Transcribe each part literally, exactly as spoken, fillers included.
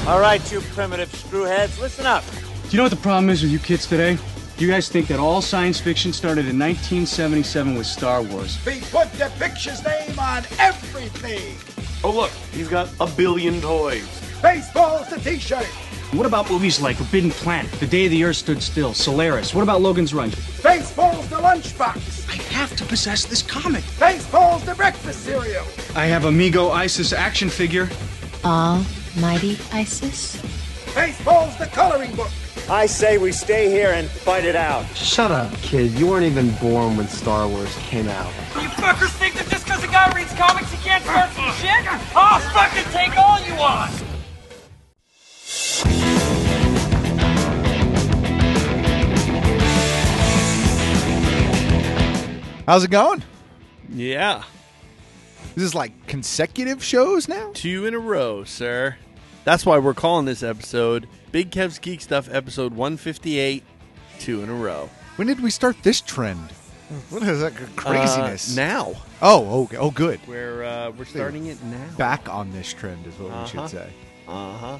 All right, you primitive screwheads, listen up. Do you know what the problem is with you kids today? You guys think that all science fiction started in nineteen seventy-seven with Star Wars. We put the picture's name on everything. Oh, look, he's got a billion toys. Baseball's the t-shirt. What about movies like Forbidden Planet, The Day the Earth Stood Still, Solaris? What about Logan's Run? Baseball's the lunchbox. I have to possess this comic. Baseball's the breakfast cereal. I have Amigo Isis action figure. Almighty Isis? Baseball's the coloring book. I say we stay here and fight it out. Shut up, kid. You weren't even born when Star Wars came out. You fuckers think that just because a guy reads comics he can't start some shit? I'll fucking take all you want! How's it going? Yeah. This is like consecutive shows now? Two in a row, sir. That's why we're calling this episode Big Kev's Geek Stuff, episode one fifty-eight, two in a row. When did we start this trend? What is that craziness? Uh, now. Oh, okay. Oh, good. We're, uh, we're starting it now. Back on this trend is what uh-huh. we should say. Uh-huh.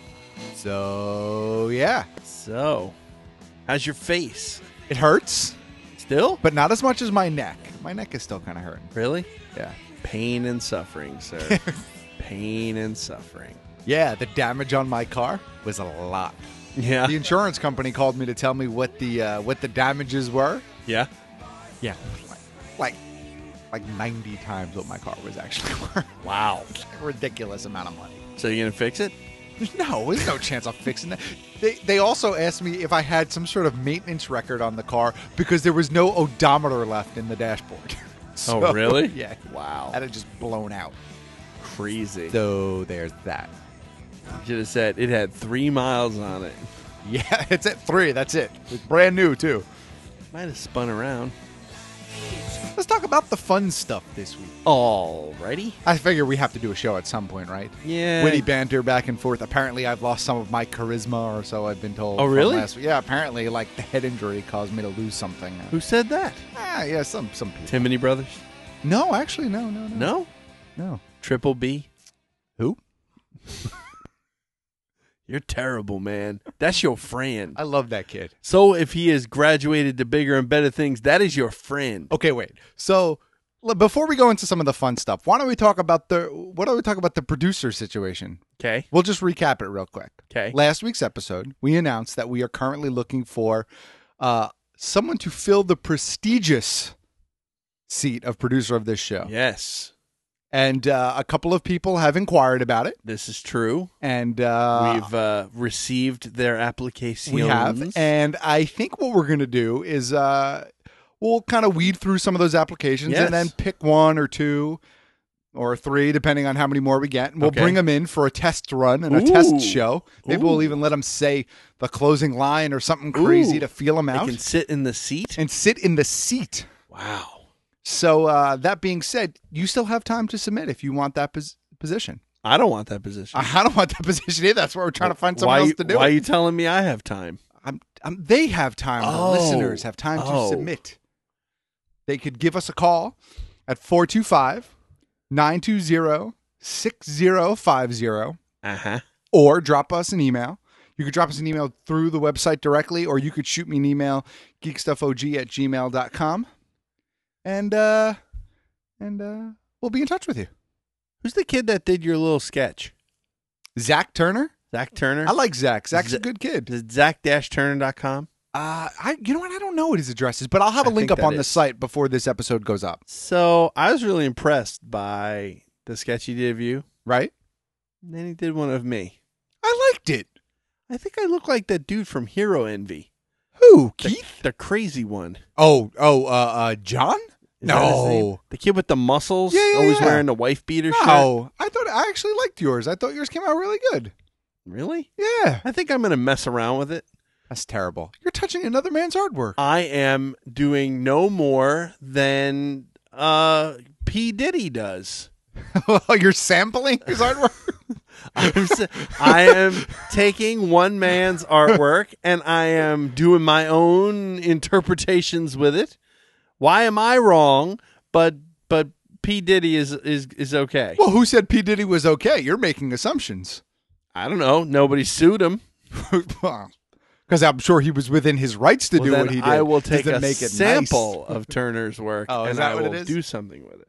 So, yeah. So, how's your face? It hurts. Still? But not as much as my neck. My neck is still kind of hurting. Really? Yeah. Pain and suffering, sir. Pain and suffering. Yeah, the damage on my car was a lot. Yeah. The insurance company called me to tell me what the uh, what the damages were. Yeah. Yeah. Like like ninety times what my car was actually worth. Wow. Like a ridiculous amount of money. So you gonna fix it? No, there's no chance of fixing that. They they also asked me if I had some sort of maintenance record on the car because there was no odometer left in the dashboard. So, oh, really? Yeah. Wow. That had just blown out. Crazy. So there's that. You should have said it had three miles on it. Yeah, it's at three. That's it. It's brand new, too. Might have spun around. Let's talk about the fun stuff this week. Alrighty. I figure we have to do a show at some point, right? Yeah. Witty banter back and forth. Apparently, I've lost some of my charisma, or so I've been told. Oh, really? Last week. Yeah, apparently, like, the head injury caused me to lose something. Who said that? Ah, yeah, some some people. Timony Brothers? No, actually, no, no, no. No? No. Triple B? Who? You're terrible, man. That's your friend. I love that kid. So if he has graduated to bigger and better things, that is your friend. Okay, wait. So l- before we go into some of the fun stuff, why don't we talk about the why don't we talk about the producer situation? Okay. We'll just recap it real quick. Okay. Last week's episode, we announced that we are currently looking for uh, someone to fill the prestigious seat of producer of this show. Yes. And uh, a couple of people have inquired about it. This is true. And uh, we've uh, received their applications. We have. And I think what we're going to do is uh, we'll kind of weed through some of those applications Yes. and then pick one or two or three, depending on how many more we get. And we'll Okay. bring them in for a test run and a Ooh. test show. Maybe Ooh. we'll even let them say the closing line or something crazy Ooh. to feel them They out. can sit in the seat? And sit in the seat. Wow. So uh, that being said, you still have time to submit if you want that pos- position. I don't want that position. I don't want that position either. That's why we're trying to find someone why, else to do why it. are you telling me I have time? I'm, I'm, they have time. Oh. The listeners have time Oh. to submit. They could give us a call at four two five, nine two zero, six zero five zero Uh-huh. or drop us an email. You could drop us an email through the website directly, or you could shoot me an email, geekstuffog at gmail dot com. And, uh, and uh, we'll be in touch with you. Who's the kid that did your little sketch? Zach Turner? Zach Turner? I like Zach. Zach's Z- a good kid. Is it zach dash turner dot com? Uh, I, you know what? I don't know what his address is, but I'll have a I link think up on that the is. site before this episode goes up. So I was really impressed by the sketch he did of you. Right? And then he did one of me. I liked it. I think I look like that dude from Hero Envy. Who? The, Keith? the crazy one. Oh, oh, uh, uh, John? Is that his name? No. The kid with the muscles, Yeah, yeah, always yeah. wearing the wife beater shirt. No. I thought I actually liked yours. I thought yours came out really good. Really? Yeah. I think I'm going to mess around with it. That's terrible. You're touching another man's artwork. I am doing no more than uh, P. Diddy does. You're sampling his artwork? I'm, s- I am taking one man's artwork and I am doing my own interpretations with it. Why am I wrong? But but P. Diddy is is is okay. Well, who said P. Diddy was okay? You're making assumptions. I don't know. Nobody sued him. Because I'm sure he was within his rights to Well, do then what he did. I will take Doesn't a make it sample nice. of Turner's work Oh, is and that I what will it is? do something with it.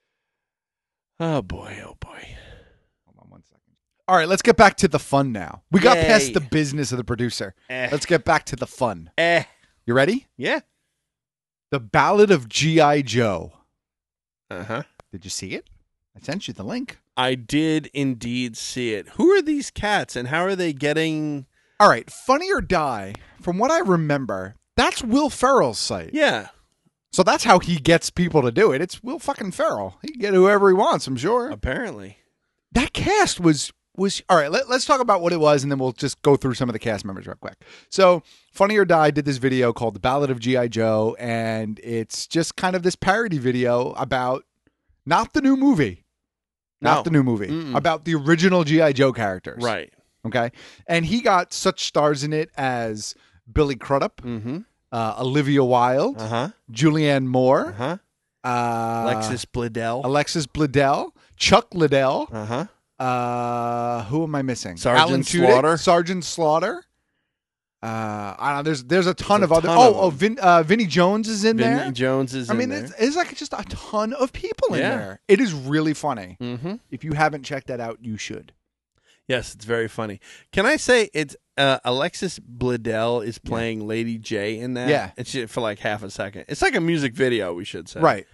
Oh, boy. Oh, boy. Hold on one second. All right, let's get back to the fun now. We got Yay. past the business of the producer. Eh. Let's get back to the fun. Eh. You ready? Yeah. The Ballad of G I. Joe. Uh-huh. Did you see it? I sent you the link. I did indeed see it. Who are these cats and how are they getting... All right, Funny or Die, from what I remember, that's Will Ferrell's site. Yeah. So that's how he gets people to do it. It's Will fucking Ferrell. He can get whoever he wants, I'm sure. Apparently. That cast was was all right. Let, let's talk about what it was, and then we'll just go through some of the cast members real quick. So, Funny or Die did this video called "The Ballad of G I. Joe," and it's just kind of this parody video about not the new movie, not No. the new movie, Mm-mm. about the original G I. Joe characters. Right. Okay, and he got such stars in it as Billy Crudup, Mm-hmm. uh, Olivia Wilde, Uh-huh. Julianne Moore, Uh-huh. uh, Alexis Bledel. Alexis Bledel, Chuck Liddell. Uh-huh. Uh, who am I missing? Sergeant Alan Tudyk, Slaughter. Sergeant Slaughter. Uh, I don't know. There's there's a ton There's of a other. ton oh, of oh, them. Vin, uh, Vinnie Jones is in Vinnie there. Jones is I in mean, there. it's, it's like just a ton of people in Yeah. there. It is really funny. Mm-hmm. If you haven't checked that out, you should. Yes, it's very funny. Can I say it's uh, Alexis Bledel is playing Lady J in that? Yeah. It's just for like half a second. It's like a music video, we should say. Right.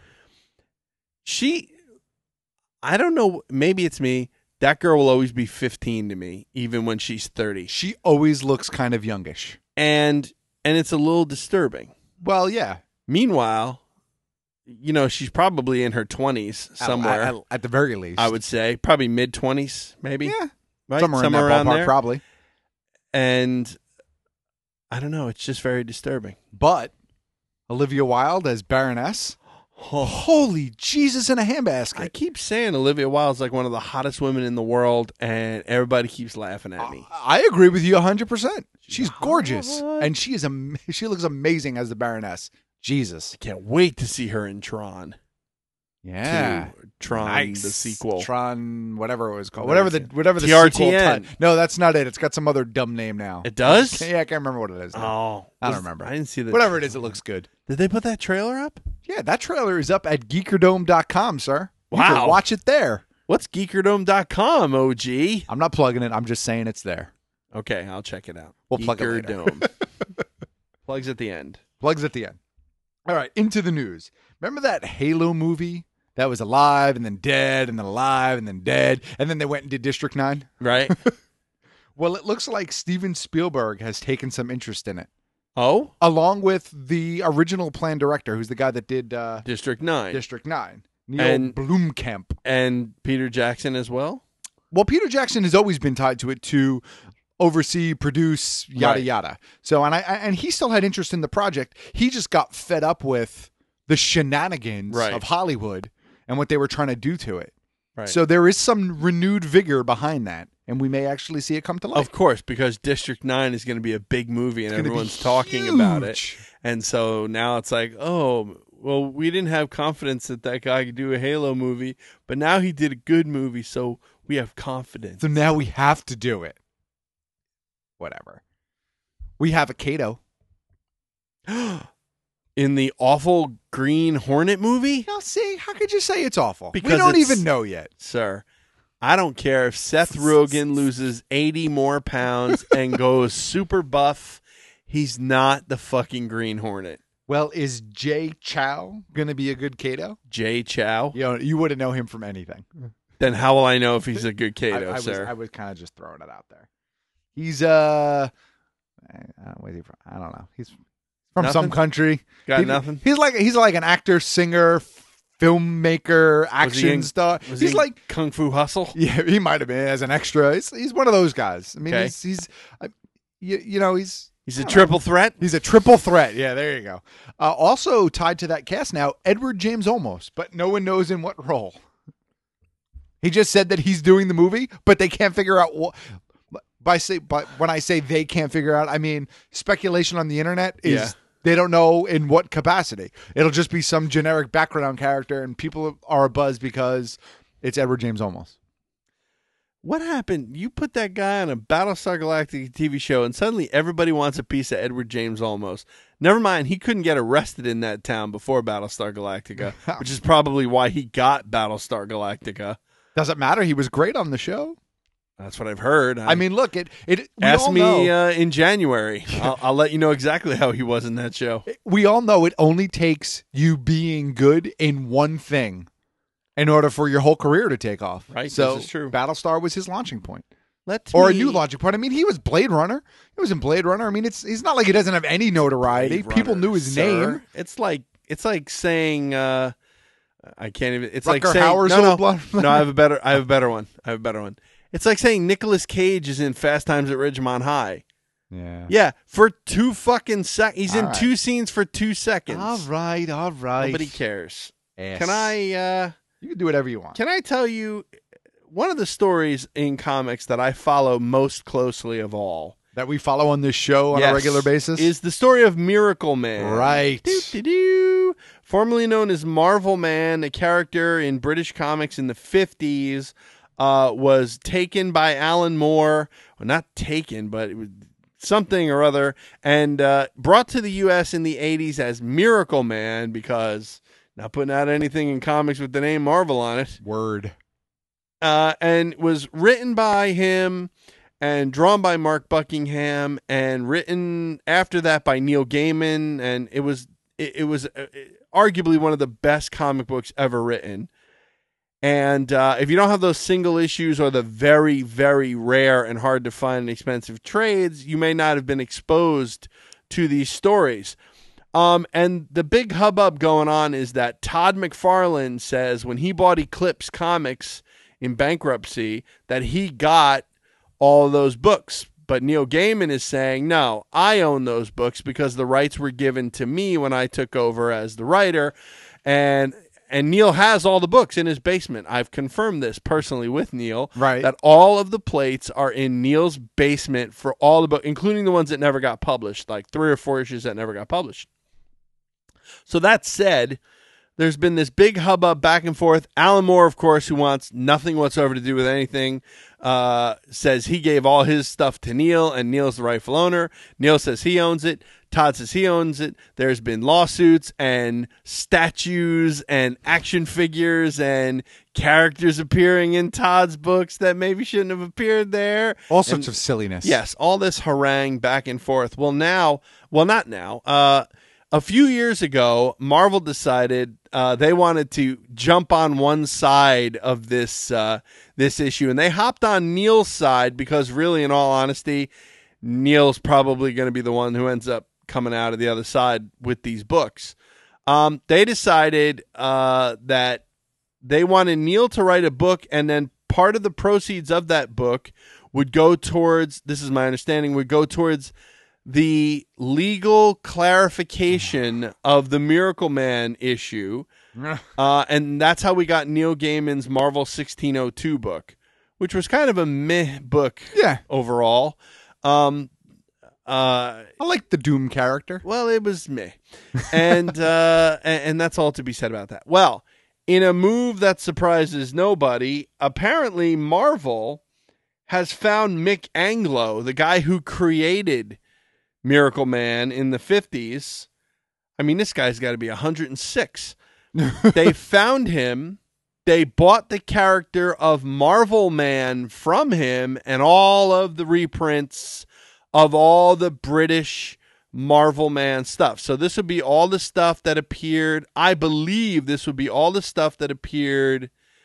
She, I don't know, maybe it's me. That girl will always be fifteen to me, even when she's thirty. She always looks kind of youngish. And and it's a little disturbing. Well, yeah. Meanwhile, you know, she's probably in her twenties somewhere. At, at, at the very least, I would say probably mid twenties, maybe. Yeah. Right? Somewhere, in that around ballpark, there. probably. And I don't know. It's just very disturbing. But Olivia Wilde as Baroness. Oh, Holy Jesus in a handbasket. I keep saying Olivia Wilde's like one of the hottest women in the world, and everybody keeps laughing at me. I agree with you one hundred percent. She's gorgeous, and she is am- she looks amazing as the Baroness. Jesus. Can't wait to see her in Tron. Yeah. two. Tron, Nice. the sequel. Tron, whatever it was called. Whatever Whatever it's the whatever the T R T sequel N. ti- No, that's not it. It's got some other dumb name now. It does? Yeah, I can't remember what it is. now. Oh, I don't was- remember. I didn't see that. Whatever it is, it looks good. Did they put that trailer up? Yeah, that trailer is up at geekerdome dot com, sir. You Wow. can watch it there. What's geekerdome dot com, O G? I'm not plugging it. I'm just saying it's there. Okay, I'll check it out. We'll plug it later. Geekerdome. Plugs at the end. Plugs at the end. All right, into the news. Remember that Halo movie that was alive and then dead and then alive and then dead, and then they went and did District nine? Right? Well, it looks like Steven Spielberg has taken some interest in it, Oh? along with the original plan director, who's the guy that did uh, District nine. District nine, Neil And- Blomkamp. And Peter Jackson as well? Well, Peter Jackson has always been tied to it to oversee, produce, yada Right. yada. So, and I and he still had interest in the project. He just got fed up with the shenanigans Right. of Hollywood and what they were trying to do to it. Right. So there is some renewed vigor behind that, and we may actually see it come to life. Of course, because District nine is going to be a big movie and It's gonna be everyone's talking about it. huge. And so now it's like, oh, well, we didn't have confidence that that guy could do a Halo movie, but now he did a good movie, so we have confidence. So now we have to do it. Whatever. We have a Kato. In the awful Green Hornet movie? Now, see, how could you say it's awful? Because we don't it's- even know yet. Sir, I don't care if Seth Rogen loses eighty more pounds and goes super buff. He's not the fucking Green Hornet. Well, is Jay Chow going to be a good Kato? Jay Chow? You know, you wouldn't know him from anything. Then how will I know if he's a good Kato, I, I was, sir? I was kind of just throwing it out there. He's uh, uh where's he from? I don't know. He's from Nothing? some country. Got He- nothing? He's like he's like an actor, singer, filmmaker, Was he action in- star. Was He's he in like Kung Fu Hustle? yeah, he might have been as an extra. He's, he's one of those guys. I mean, Okay. he's he's uh, you, you know he's He's I a don't triple know. threat? He's a triple threat. Yeah, there you go. Uh, also tied to that cast now, Edward James Olmos, but no one knows in what role. He just said that he's doing the movie, but they can't figure out what. By say, but when I say they can't figure out, I mean speculation on the internet is Yeah. they don't know in what capacity. It'll just be some generic background character, and people are abuzz because it's Edward James Olmos. What happened? You put that guy on a Battlestar Galactica T V show, and suddenly everybody wants a piece of Edward James Olmos. Never mind, he couldn't get arrested in that town before Battlestar Galactica, which is probably why he got Battlestar Galactica. Doesn't matter. He was great on the show. That's what I've heard. I, I mean, look, it. it we ask all me know, uh, in January. I'll, I'll let you know exactly how he was in that show. We all know it only takes you being good in one thing in order for your whole career to take off. Right, So this is true. Battlestar was his launching point. Let Or me, a new launching point. I mean, he was Blade Runner. He was in Blade Runner. I mean, it's he's not like he doesn't have any notoriety. Blade People Runner, knew his sir. name. It's like it's like saying uh, I can't even. It's Rutger like saying Hauer's no, no, old blood. no. I have a better. I have a better one. I have a better one. It's like saying Nicolas Cage is in Fast Times at Ridgemont High. Yeah. Yeah, for two fucking sec. He's All in right. two scenes for two seconds. All right, all right. Nobody cares. Ass. Can I? Uh, You can do whatever you want. Can I tell you one of the stories in comics that I follow most closely of all? That we follow on this show on Yes, a regular basis? is the story of Miracle Man. Right. Doo-doo-doo. Formerly known as Marvel Man, a character in British comics in the fifties, uh, was taken by Alan Moore. Well, not taken, but it was something or other, and uh, brought to the U S in the eighties as Miracle Man because not putting out anything in comics with the name Marvel on it. Word. Uh, and was written by him and drawn by Mark Buckingham and written after that by Neil Gaiman. And it was it, it was uh, arguably one of the best comic books ever written. And uh, if you don't have those single issues or the very, very rare and hard to find and expensive trades, you may not have been exposed to these stories. Um, and the big hubbub going on is that Todd McFarlane says when he bought Eclipse Comics in bankruptcy that he got all of those books. But Neil Gaiman is saying, no, I own those books because the rights were given to me when I took over as the writer. And and Neil has all the books in his basement. I've confirmed this personally with Neil. Right. That all of the plates are in Neil's basement for all the books, including the ones that never got published, like three or four issues that never got published. So that said, there's been this big hubbub back and forth. Alan Moore, of course, who wants nothing whatsoever to do with anything, uh, says he gave all his stuff to Neil, and Neil's the rightful owner. Neil says he owns it. Todd says he owns it. There's been lawsuits and statues and action figures and characters appearing in Todd's books that maybe shouldn't have appeared there. All sorts And, of silliness. Yes, all this harangue back and forth. Well, now, well, not now. Uh, a few years ago, Marvel decided uh, they wanted to jump on one side of this uh, this issue, and they hopped on Neil's side because, really, in all honesty, Neil's probably going to be the one who ends up coming out of the other side with these books. Um, they decided uh, that they wanted Neil to write a book, and then part of the proceeds of that book would go towards, this is my understanding, would go towards the legal clarification of the Miracle Man issue. Uh, and that's how we got Neil Gaiman's Marvel sixteen oh two book, which was kind of a meh book Yeah. overall. Um, uh, I like the Doom character. well, it was meh. And, uh, and, and that's all to be said about that. Well, in a move that surprises nobody, apparently Marvel has found Mick Anglo, the guy who created Miracle Man in the fifties. I mean, this guy's got to be one hundred six. They found him. They bought the character of Marvel Man from him and all of the reprints of all the British Marvel Man stuff. So this would be all the stuff that appeared. I believe this would be all the stuff that appeared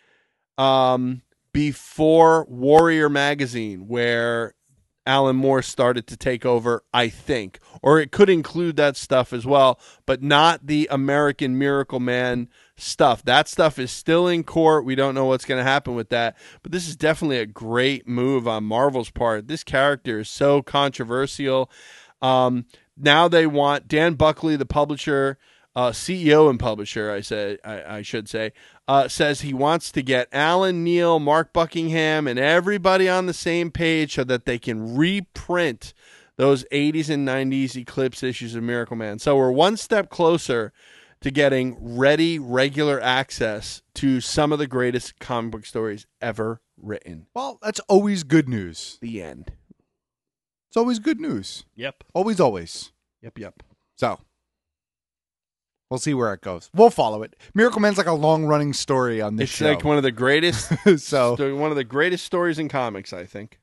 um, before Warrior Magazine, where Alan Moore started to take over, I think. Or it could include that stuff as well, but not the American Miracle Man stuff. That stuff is still in court. We don't know what's going to happen with that. But this is definitely a great move on Marvel's part. This character is so controversial. Um, now they want Dan Buckley, the publisher, uh, C E O and publisher, I said, I, I should say, uh, says he wants to get Alan Neal, Mark Buckingham, and everybody on the same page so that they can reprint those eighties and nineties Eclipse issues of Miracle Man. So we're one step closer to getting ready, regular access to some of the greatest comic book stories ever written. Well, that's always good news. The end. It's always good news. Yep. Always, always. Yep, yep. So, we'll see where it goes. We'll follow it. Miracle Man's like a long-running story on this It's show. like one of the greatest so, sto- one of the greatest stories in comics, I think.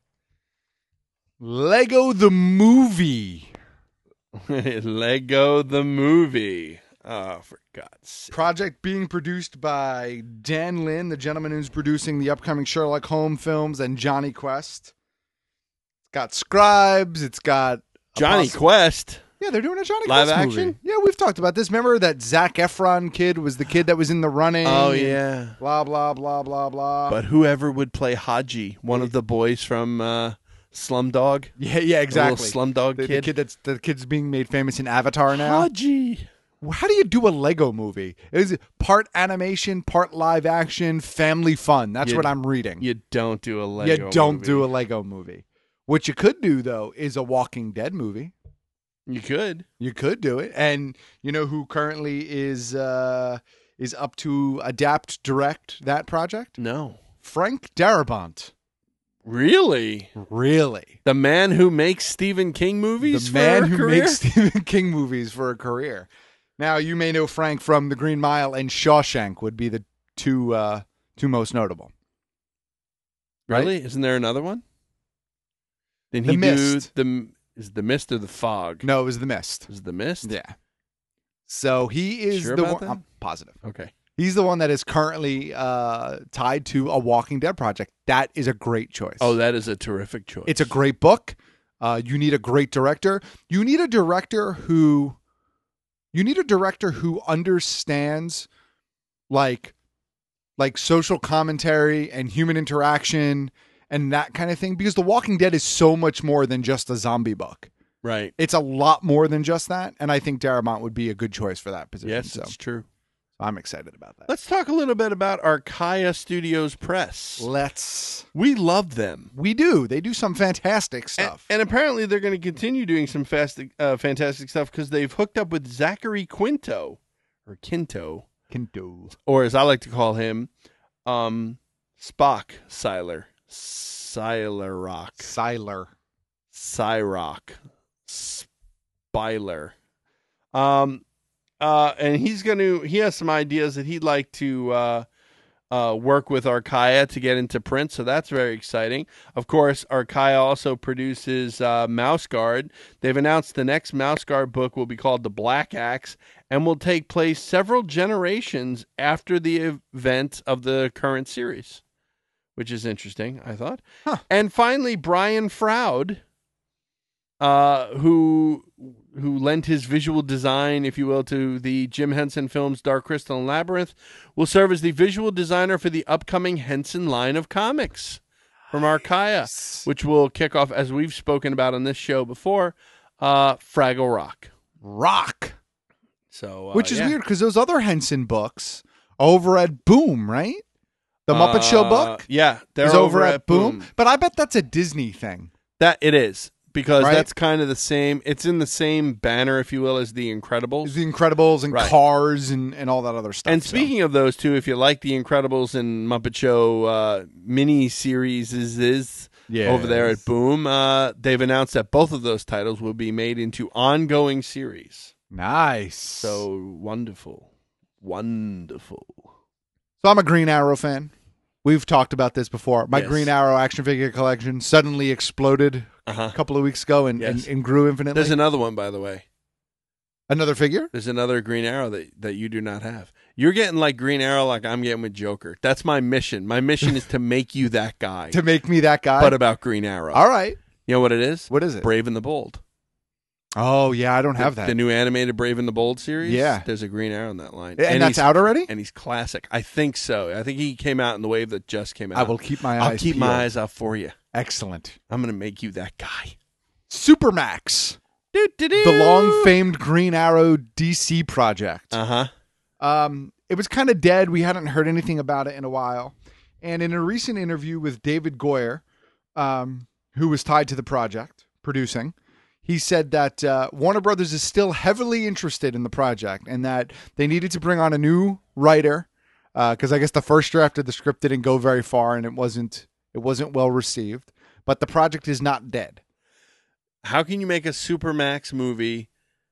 Lego the Movie. Lego the Movie. Oh, for God's sake. Project being produced by Dan Lin, the gentleman who's producing the upcoming Sherlock Holmes films, and Johnny Quest. It's got scribes. It's got a Johnny possi- Quest. Yeah, they're doing a Johnny Live Quest action? movie. Yeah, we've talked about this. Remember that Zac Efron kid was the kid that was in the running? Oh, and yeah. Blah, blah, blah, blah, blah. But whoever would play Haji, one of the boys from uh, Slumdog. yeah, yeah, exactly. The little Slumdog the, kid. The kid that's the kid's being made famous in Avatar now. Haji. How do you do a Lego movie? Is it part animation, part live action, family fun? That's You- what I'm reading. You don't do a Lego you don't movie. do a Lego movie. What you could do though is a Walking Dead movie. You could. You could do it, and you know who currently is uh, is up to adapt, direct that project? No. Frank Darabont. Really? Really, The man who makes Stephen King movies the man for a who career? makes Stephen King movies for a career. Now you may know Frank from The Green Mile and Shawshank would be the two uh, two most notable. Really? Isn't there another one? Didn't The he Mist. do the is it the Mist or the Fog? No, it was The Mist. Is it the Mist? Yeah. So he is Sure the about one. that? I'm positive. Okay. He's the one that is currently uh, tied to a Walking Dead project. That is a great choice. Oh, that is a terrific choice. It's a great book. Uh, you need a great director. You need a director who, you need a director who understands, like, like social commentary and human interaction and that kind of thing. Because The Walking Dead is so much more than just a zombie book. right. It's a lot more than just that, and I think Darabont would be a good choice for that position. Yes, so it's true. I'm excited about that. Let's talk a little bit about Archaia Studios Press. Let's. We love them. We do. They do some fantastic And, stuff. and apparently they're going to continue doing some fast, uh, fantastic stuff because they've hooked up with Zachary Quinto, or Quinto, Quinto. or as I like to call him, um, Spock Siler. Siler Rock. Siler. Cyrock. Spyler. Um, uh, and he's going to, he has some ideas that he'd like to uh, uh, work with Archaia to get into print, so that's very exciting. Of course, Archaia also produces uh, Mouse Guard. They've announced the next Mouse Guard book will be called The Black Axe and will take place several generations after the event of the current series, which is interesting, I thought. Huh. And finally, Brian Froud, uh, who who lent his visual design, if you will, to the Jim Henson films Dark Crystal and Labyrinth, will serve as the visual designer for the upcoming Henson line of comics from Archaia, which will kick off, as we've spoken about on this show before, uh, Fraggle Rock. Rock. So, uh, Which is yeah. weird because those other Henson books over at Boom, right? The Muppet Show Uh, book yeah, they're is over, at Boom. But I bet that's a Disney thing. That it is. Because Right? that's kind of the same. It's in the same banner, if you will, as The Incredibles. There's The Incredibles and Right. Cars and, and all that other stuff. And so. speaking of those two, if you like The Incredibles and Muppet Show uh, mini series is, is Yes. over there at Boom, uh, they've announced that both of those titles will be made into ongoing series. Nice. So wonderful. Wonderful. So I'm a Green Arrow fan. We've talked about this before. My Yes. Green Arrow action figure collection suddenly exploded Uh-huh. a couple of weeks ago and, Yes. and, and grew infinitely. There's another one, by the way. Another figure? There's another Green Arrow that, that you do not have. You're getting like Green Arrow like I'm getting with Joker. That's my mission. My mission is to make you that guy. To make me that guy? But about Green Arrow. All right. You know what it is? What is it? Brave and the Bold. Oh, yeah, I don't have the, that. The new animated Brave and the Bold series? Yeah. There's a Green Arrow in that line. And that's he's- out already? And he's classic. I think so. I think he came out in the wave that just came out. I will keep my I'll eyes keep peeled. my eyes out for you. Excellent. I'm going to make you that guy. Supermax. Doo-doo-doo. The long-famed Green Arrow D C project. Uh-huh. Um, it was kind of dead. We hadn't heard anything about it in a while. And in a recent interview with David Goyer, um, who was tied to the project, producing, he said that uh, Warner Brothers is still heavily interested in the project and that they needed to bring on a new writer because uh, I guess the first draft of the script didn't go very far and it wasn't It wasn't well received, but the project is not dead. How can you make a Supermax movie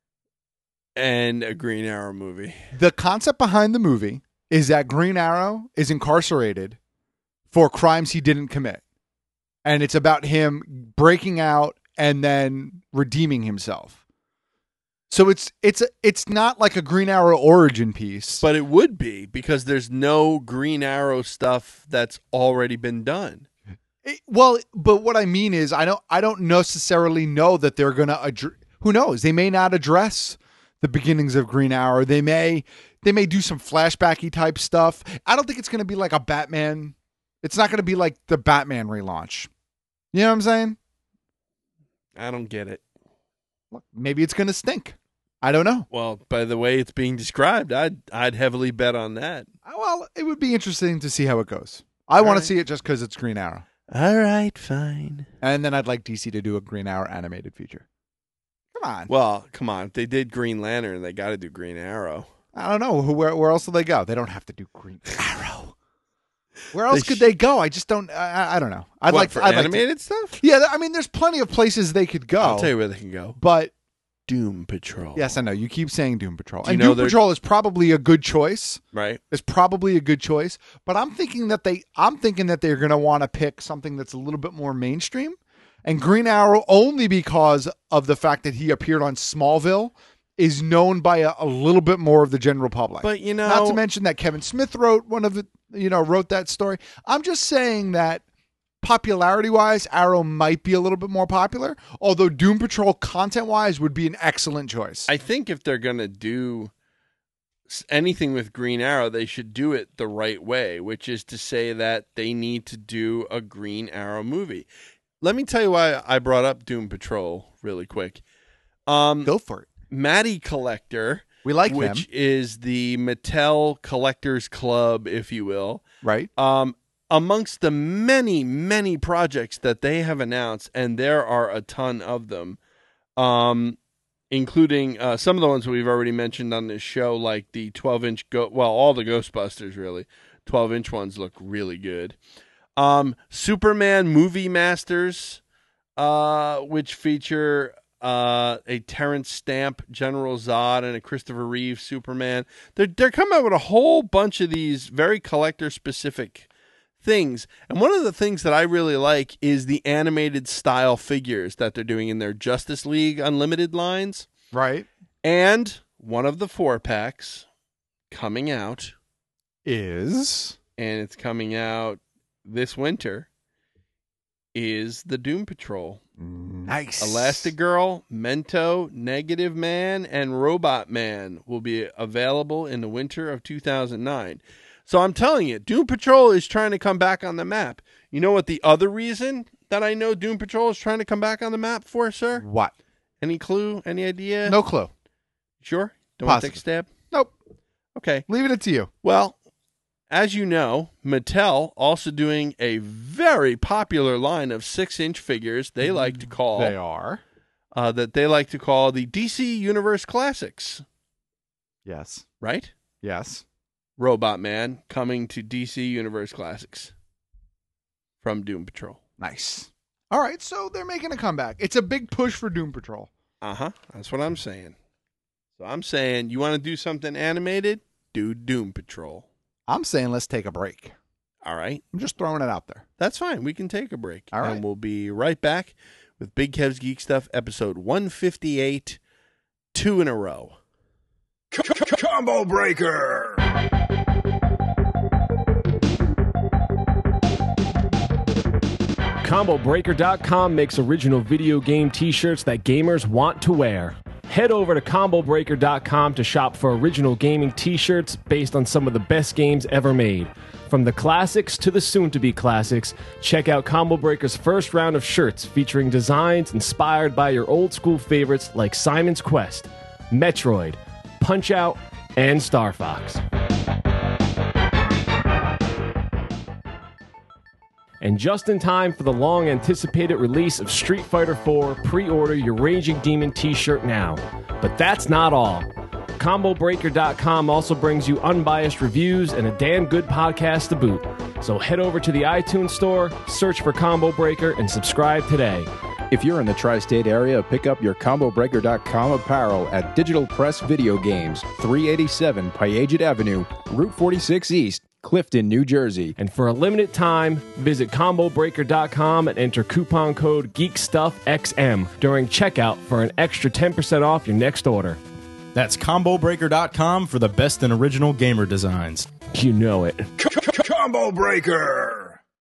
and a Green Arrow movie? The concept behind the movie is that Green Arrow is incarcerated for crimes he didn't commit. And it's about him breaking out and then redeeming himself. So it's it's it's not like a Green Arrow origin piece. But it would be, because there's no Green Arrow stuff that's already been done. It, well, but what I mean is I don't I don't necessarily know that they're going to address, who knows? They may not address the beginnings of Green Arrow. They may they may do some flashbacky type stuff. I don't think it's going to be like a Batman. It's not going to be like the Batman relaunch. You know what I'm saying? I don't get it. Look, maybe it's going to stink. I don't know. Well, by the way it's being described, I'd I'd heavily bet on that. Well, it would be interesting to see how it goes. I want right. to see it just because it's Green Arrow. All right, fine. And then I'd like D C to do a Green Arrow animated feature. Come on. Well, come on. If they did Green Lantern, they got to do Green Arrow. I don't know. Where where else do they go? They don't have to do Green Arrow. Where else they could sh- they go? I just don't. I, I don't know. I'd what, like for I'd animated like to, stuff. Yeah, I mean, there's plenty of places they could go. I'll tell you where they can go. But Doom Patrol. Yes, I know. You keep saying Doom Patrol, Do and you know Doom Patrol is probably a good choice. Right. It's probably a good choice. But I'm thinking that they. I'm thinking that they're going to want to pick something that's a little bit more mainstream, and Green Arrow only because of the fact that he appeared on Smallville is known by a, a little bit more of the general public. But, you know, not to mention that Kevin Smith wrote one of the, you know, wrote that story. I'm just saying that popularity-wise, Arrow might be a little bit more popular, although Doom Patrol content-wise would be an excellent choice. I think if they're going to do anything with Green Arrow, they should do it the right way, which is to say that they need to do a Green Arrow movie. Let me tell you why I brought up Doom Patrol really quick. Um, Go for it. Matty Collector, we like which them. is the Mattel Collectors Club, if you will. Right. Um, amongst the many, many projects that they have announced, and there are a ton of them, um, including uh, some of the ones we've already mentioned on this show, like the twelve-inch, Go- well, all the Ghostbusters, really. twelve-inch ones look really good. Um, Superman Movie Masters, uh, which feature uh, a Terrence Stamp General Zod and a Christopher Reeve Superman. They're they're coming out with a whole bunch of these very collector specific things, and one of the things that I really like is the animated style figures that they're doing in their Justice League Unlimited lines. Right, and one of the four packs coming out is, and it's coming out this winter, is the Doom Patrol. Nice. Elastigirl, Mento, Negative Man, and Robot Man will be available in the winter of two thousand nine. So I'm telling you, Doom Patrol is trying to come back on the map. You know what the other reason that I know Doom Patrol is trying to come back on the map for, sir? What? Any clue? Any idea? No clue. Sure? Don't want to take a stab? Nope. Okay. Leaving it to you. Well, as you know, Mattel also doing a very popular line of six-inch figures they like to call... They are. Uh, that they like to call the D C Universe Classics. Yes. Right? Yes. Robot Man coming to D C Universe Classics from Doom Patrol. Nice. All right, so they're making a comeback. It's a big push for Doom Patrol. Uh-huh. That's what I'm saying. So I'm saying, you want to do something animated? Do Doom Patrol. I'm saying let's take a break. All right. I'm just throwing it out there. That's fine. We can take a break. All right. And we'll be right back with Big Kev's Geek Stuff, episode one fifty-eight, two in a row. Combo Breaker! Combo Breaker dot com makes original video game t-shirts that gamers want to wear. Head over to Combo Breaker dot com to shop for original gaming t-shirts based on some of the best games ever made. From the classics to the soon-to-be classics, check out Combo Breaker's first round of shirts featuring designs inspired by your old-school favorites like Simon's Quest, Metroid, Punch-Out, and Star Fox. And just in time for the long-anticipated release of Street Fighter four, pre-order your Raging Demon t-shirt now. But that's not all. combo breaker dot com also brings you unbiased reviews and a damn good podcast to boot. So head over to the iTunes store, search for Combo Breaker, and subscribe today. If you're in the tri-state area, pick up your combo breaker dot com apparel at Digital Press Video Games, three eighty-seven Paget Avenue, Route forty-six East, Clifton, New Jersey. And for a limited time, visit combo breaker dot com and enter coupon code GeekStuffXM during checkout for an extra ten percent off your next order. That's combo breaker dot com for the best in original gamer designs. You know it. Combo Breaker!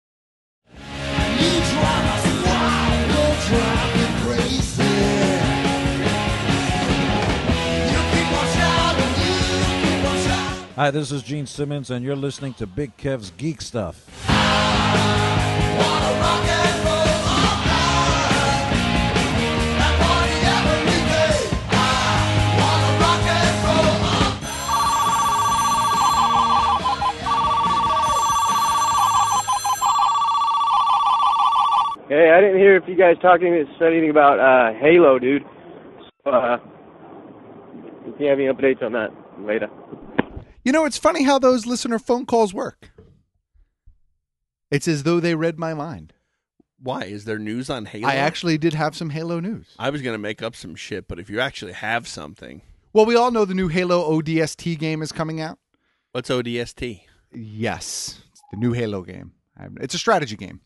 Hi, this is Gene Simmons, and you're listening to Big Kev's Geek Stuff. Hey, I didn't hear if you guys talking said anything about uh, Halo, dude. So, uh, if you have any updates on that later. You know, it's funny how those listener phone calls work. It's as though they read my mind. Why? Is there news on Halo? I actually did have some Halo news. I was going to make up some shit, but if you actually have something. Well, we all know the new Halo O D S T game is coming out. What's O D S T? Yes, it's the new Halo game. It's a strategy game.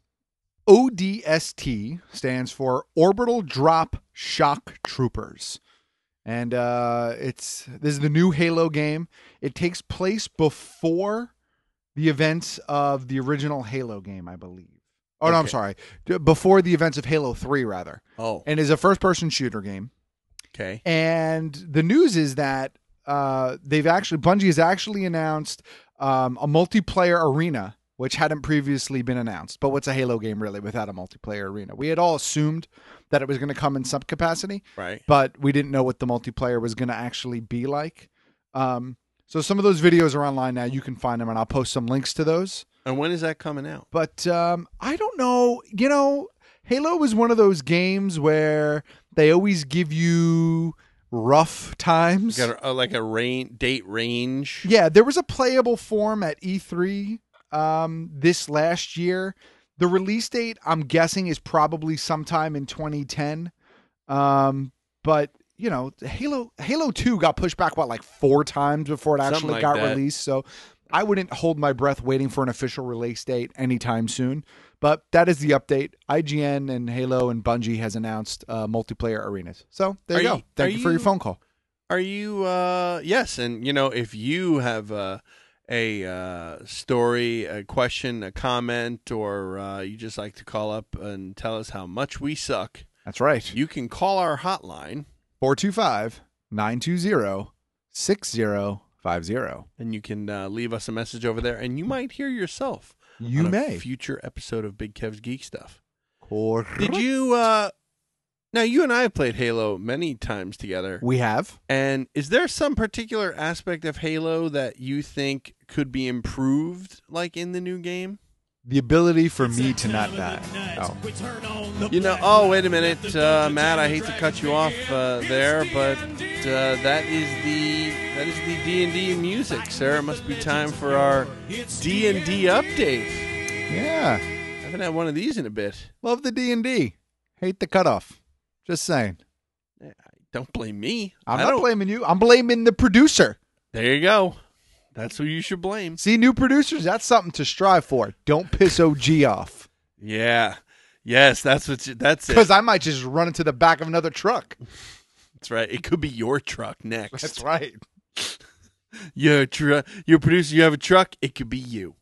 O D S T stands for Orbital Drop Shock Troopers. And uh, it's this is the new Halo game. It takes place before the events of the original Halo game, I believe. Oh, okay. No, I'm sorry. Before the events of Halo three, rather. Oh. And is a first-person shooter game. Okay. And the news is that uh, they've actually, Bungie has actually announced um, a multiplayer arena, which hadn't previously been announced. But what's a Halo game really without a multiplayer arena? We had all assumed that it was going to come in some capacity, right? But we didn't know what the multiplayer was going to actually be like. Um, so some of those videos are online now. You can find them, and I'll post some links to those. And when is that coming out? But um, I don't know. You know, Halo is one of those games where they always give you rough times. Got a, uh, like a rain, date range. Yeah, there was a playable form at E three um, this last year. The release date, I'm guessing, is probably sometime in twenty ten. Um, but, you know, Halo Halo two got pushed back, what, like four times before it actually like got that. released. So I wouldn't hold my breath waiting for an official release date anytime soon. But that is the update. I G N and Halo and Bungie has announced uh, multiplayer arenas. So there you Are go. you- Thank are you for your you- phone call. Are you, uh, yes. And, you know, if you have uh, a uh, story, a question, a comment, or uh, you just like to call up and tell us how much we suck. That's right. You can call our hotline. four two five, nine two zero, six zero five zero. And you can uh, leave us a message over there, and you might hear yourself. You on a may. future episode of Big Kev's Geek Stuff. Correct. Did you, uh, now you and I have played Halo many times together. We have. And is there some particular aspect of Halo that you think could be improved, like in the new game? The ability for me to not die. Oh. You know, oh, wait a minute, uh, Matt, I hate to cut you off uh, there, but uh, that is the that is the D and D music, sir. It must be time for our D and D update. Yeah. I haven't had one of these in a bit. Love the D and D. Hate the cutoff. Just saying. Don't blame me. I'm I not don't- blaming you. I'm blaming the producer. There you go. That's who you should blame. See, new producers, that's something to strive for. Don't piss O G off. Yeah. Yes, that's what you, that's it. Because I might just run into the back of another truck. That's right. It could be your truck next. That's right. You're a tr- you're a producer, you have a truck, it could be you.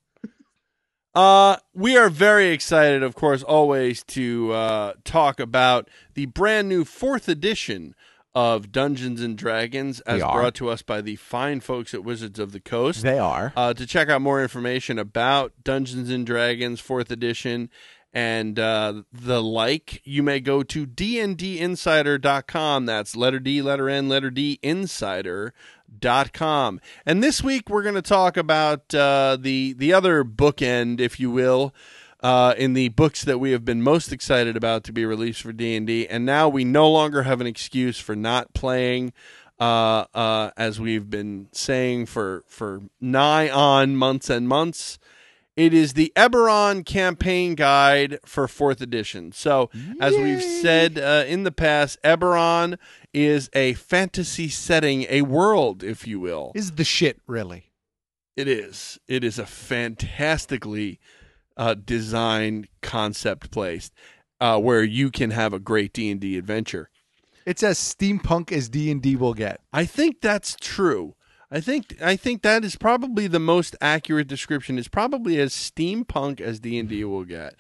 Uh, we are very excited, of course, always to uh, talk about the brand new fourth edition of Dungeons and Dragons, as We are. brought to us by the fine folks at Wizards of the Coast. They are. Uh, to check out more information about Dungeons and Dragons fourth edition and uh, the like, you may go to D N D insider dot com. That's letter D, letter N, letter D, insider dot com. And this week we're going to talk about uh, the the other bookend, if you will, uh, in the books that we have been most excited about to be released for D and D. And now we no longer have an excuse for not playing uh, uh, as we've been saying for, for nigh on months and months. It is the Eberron Campaign Guide for fourth edition. So, as we've said uh, in the past, Eberron is a fantasy setting, a world, if you will. Is the shit, really? It is. It is a fantastically uh, designed concept place uh, where you can have a great D and D adventure. It's as steampunk as D and D will get. I think that's true. I think I think that is probably the most accurate description. It's probably as steampunk as D and D will get.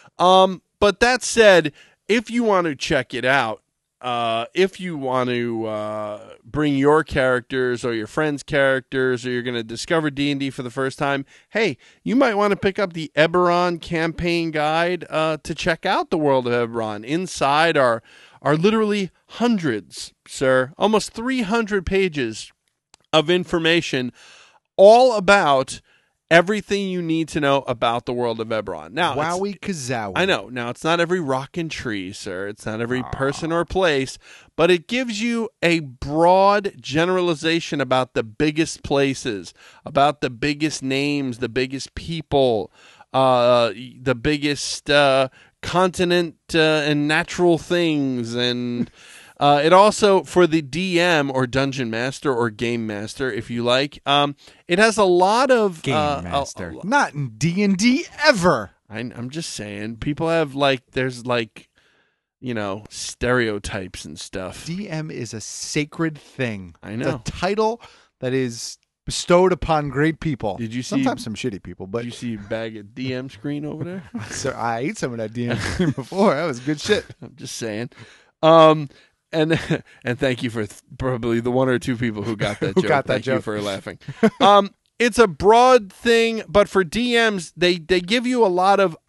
Um, but that said, if you want to check it out, uh, if you want to uh, bring your characters or your friends' characters, or you're going to discover D and D for the first time, hey, you might want to pick up the Eberron Campaign Guide uh, to check out the world of Eberron. Inside are are literally hundreds, sir, almost three hundred pages of information all about everything you need to know about the world of Eberron. Now, Wowie kazowie. I know. Now, it's not every rock and tree, sir. It's not every person or place, but it gives you a broad generalization about the biggest places, about the biggest names, the biggest people, uh, the biggest uh, continent uh, and natural things, and Uh, it also, for the D M or Dungeon Master or Game Master, if you like, um, it has a lot of... Game uh, Master. A, a, Not in D and D ever. I, I'm just saying, people have, like, there's, like, you know, stereotypes and stuff. D M is a sacred thing. I know. It's a title that is bestowed upon great people. Did you see... Sometimes some shitty people, but... Did you see a bag of D M screen over there? Sir, I ate some of that D M screen before. That was good shit. I'm just saying. Um... And and thank you for th- probably the one or two people who got that who joke. Got that thank joke. you for laughing. Um, it's a broad thing, but for D Ms, they, they give you a lot of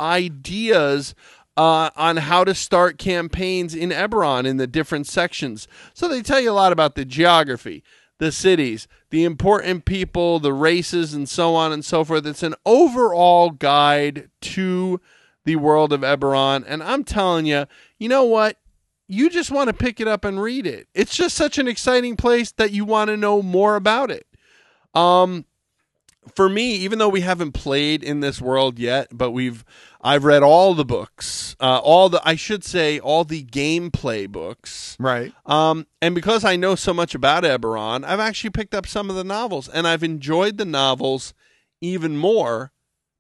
ideas uh, on how to start campaigns in Eberron in the different sections. So they tell you a lot about the geography, the cities, the important people, the races, and so on and so forth. It's an overall guide to the world of Eberron. And I'm telling you, you know what? You just want to pick it up and read it. It's just such an exciting place that you want to know more about it. Um, for me, even though we haven't played in this world yet, but we've, I've read all the books, uh, all the, I should say, all the gameplay books. Right. Um, and because I know so much about Eberron, I've actually picked up some of the novels, and I've enjoyed the novels even more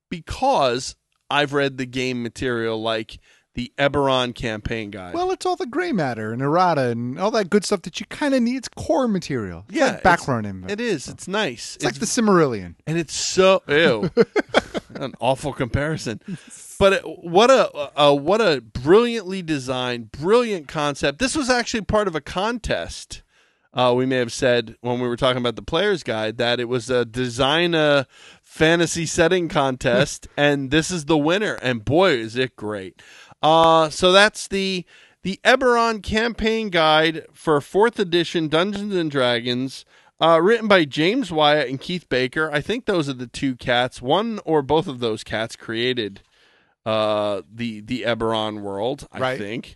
because I've read the game material, like the Eberron Campaign Guide. Well, it's all the gray matter and errata and all that good stuff that you kind of need. It's core material. It's yeah, like background info. It is. It's nice. It's, it's like the Silmarillion. And it's so ew. An awful comparison. But it, what a, a what a brilliantly designed, brilliant concept. This was actually part of a contest. Uh, we may have said when we were talking about the player's guide that it was a design a fantasy setting contest, and this is the winner. And boy, is it great. Uh, so that's the the Eberron Campaign Guide for fourth edition Dungeons and Dragons, uh, written by James Wyatt and Keith Baker. I think those are the two cats. One or both of those cats created uh, the the Eberron world, I right. think.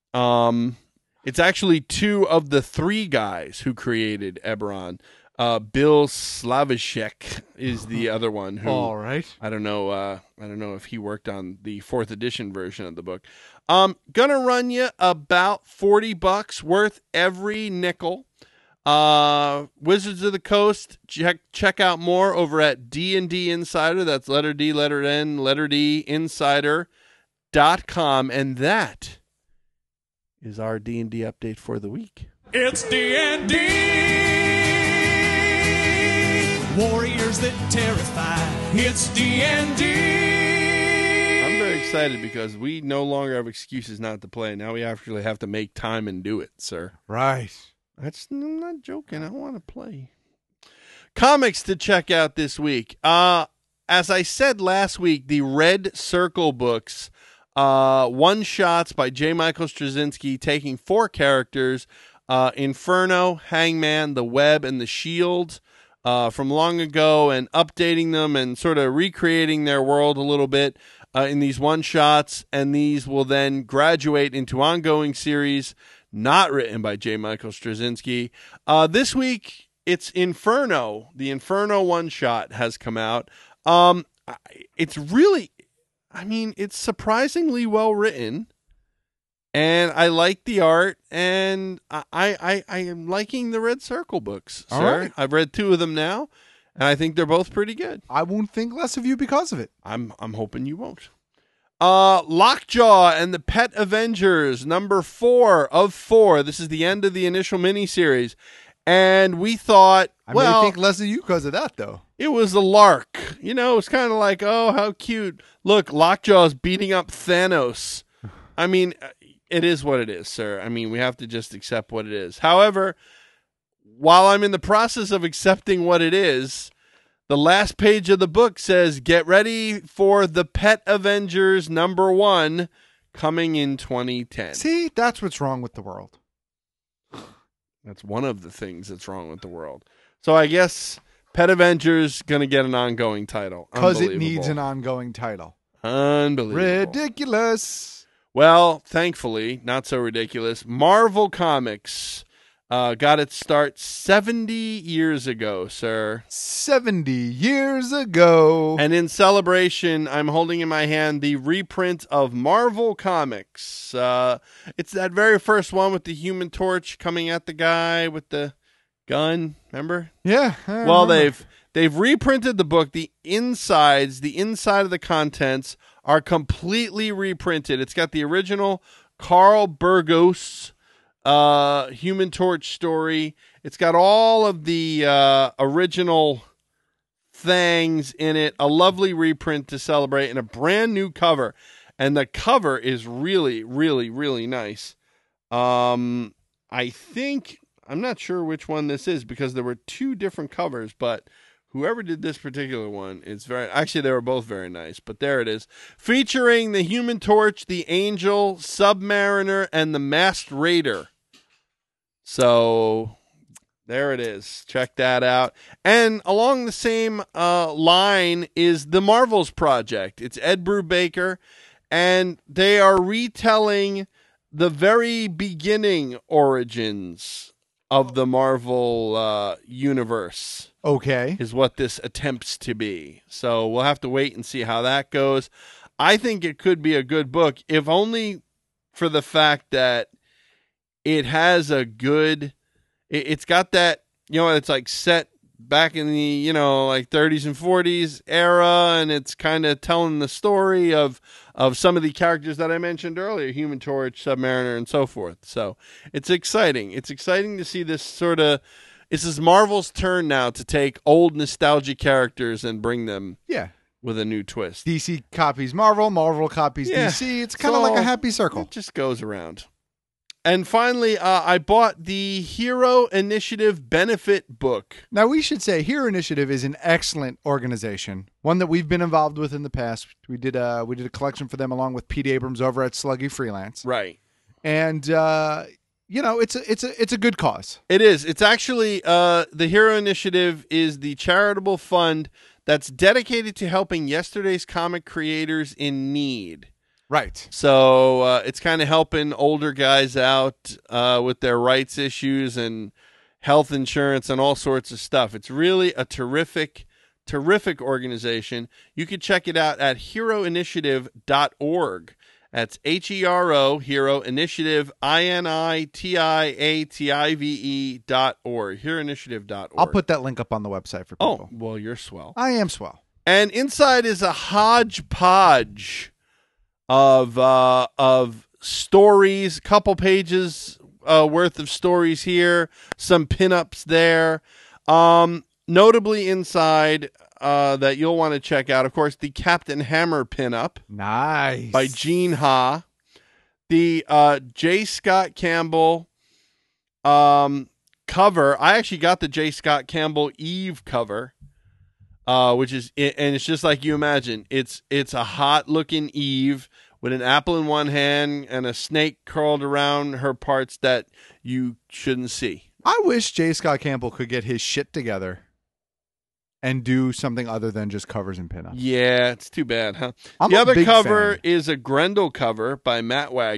Um, it's actually two of the three guys who created Eberron. Uh, Bill Slavishek is the other one. Who All right. I don't know. Uh, I don't know if he worked on the fourth edition version of the book. Um, gonna run you about forty bucks worth every nickel. Uh, Wizards of the Coast. Check check out more over at D and D Insider. That's letter D, letter N, letter D Insider dot com, and that is our D and D update for the week. It's D and D. Warriors that terrify. It's D and D. I'm very excited because we no longer have excuses not to play. Now we actually have to make time and do it, sir. Right. That's, I'm not joking. I want to play. Comics to check out this week. Uh, as I said last week, the Red Circle books, uh, one-shots by J. Michael Straczynski, taking four characters, uh, Inferno, Hangman, the Web, and the Shield, Uh, from long ago, and updating them and sort of recreating their world a little bit uh, in these one-shots, and these will then graduate into ongoing series not written by J. Michael Straczynski. Uh, this week, it's Inferno. The Inferno one-shot has come out. Um, it's really, I mean, it's surprisingly well written. And I like the art, and I, I, I am liking the Red Circle books, All sir. right. I've read two of them now, and I think they're both pretty good. I won't think less of you because of it. I'm I'm hoping you won't. Uh, Lockjaw and the Pet Avengers, number four of four. This is the end of the initial miniseries, and we thought, I well, may think less of you because of that, though. it was a lark. You know, it's kind of like, oh, how cute. Look, Lockjaw's beating up Thanos. I mean, it is what it is, sir. I mean, we have to just accept what it is. However, while I'm in the process of accepting what it is, the last page of the book says, get ready for the Pet Avengers number one coming in twenty ten. See, that's what's wrong with the world. That's one of the things that's wrong with the world. So I guess Pet Avengers going to get an ongoing title. Because it needs an ongoing title. Unbelievable. Ridiculous. Well, thankfully, not so ridiculous. Marvel Comics uh, got its start seventy years ago, sir. seventy years ago. And in celebration, I'm holding in my hand the reprint of Marvel Comics. Uh, it's that very first one with the Human Torch coming at the guy with the gun. Remember? Yeah. I Well, remember. they've they've reprinted the book. The insides, the inside of the contents are completely reprinted. It's got the original Carl Burgos uh, Human Torch story. It's got all of the uh, original things in it. A lovely reprint to celebrate and a brand new cover. And the cover is really, really, really nice. Um, I think, I'm not sure which one this is because there were two different covers, but whoever did this particular one, it's very, actually they were both very nice, but there it is. Featuring the Human Torch, the Angel, Submariner, and the Masked Raider. So there it is. Check that out. And along the same uh, line is the Marvels Project. It's Ed Brubaker, and they are retelling the very beginning origins of the Marvel uh, universe. Okay. Is what this attempts to be. So we'll have to wait and see how that goes. I think it could be a good book, if only for the fact that it has a good, it, it's got that, you know, it's like set back in the, you know, like thirties and forties era, and it's kind of telling the story of of some of the characters that I mentioned earlier, Human Torch, Submariner, and so forth. So it's exciting. It's exciting to see this sort of, this is Marvel's turn now to take old nostalgia characters and bring them Yeah. with a new twist. D C copies Marvel, Marvel copies Yeah. D C. It's kind of like a happy circle. It just goes around. And finally, uh, I bought the Hero Initiative benefit book. Now, we should say Hero Initiative is an excellent organization, one that we've been involved with in the past. We did a, we did a collection for them along with Pete Abrams over at Sluggy Freelance. Right. And, uh, you know, it's a, it's a, it's a good cause. It is. It's actually, uh, the Hero Initiative is the charitable fund that's dedicated to helping yesterday's comic creators in need. Right. So uh, it's kind of helping older guys out uh, with their rights issues and health insurance and all sorts of stuff. It's really a terrific, terrific organization. You can check it out at hero initiative dot org. That's H E R O, Hero Initiative, I N I T I A T I V E dot org, hero initiative dot org. I'll put that link up on the website for people. Oh, well, you're swell. I am swell. And inside is a hodgepodge of uh, of stories, couple pages uh, worth of stories here, some pinups there. Um, notably inside uh, that you'll want to check out, of course, the Captain Hammer pinup. Nice. By Gene Ha. The uh, J. Scott Campbell um, cover. I actually got the J. Scott Campbell Eve cover. Uh, which is, and it's just like you imagine. It's it's a hot looking Eve with an apple in one hand and a snake curled around her parts that you shouldn't see. I wish J. Scott Campbell could get his shit together and do something other than just covers and pinups. Yeah, it's too bad, huh? I'm the a other big cover fan. is a Grendel cover by Matt Wagner.